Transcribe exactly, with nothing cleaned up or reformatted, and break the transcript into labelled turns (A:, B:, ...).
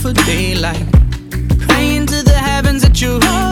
A: for daylight. Praying to the heavens that you're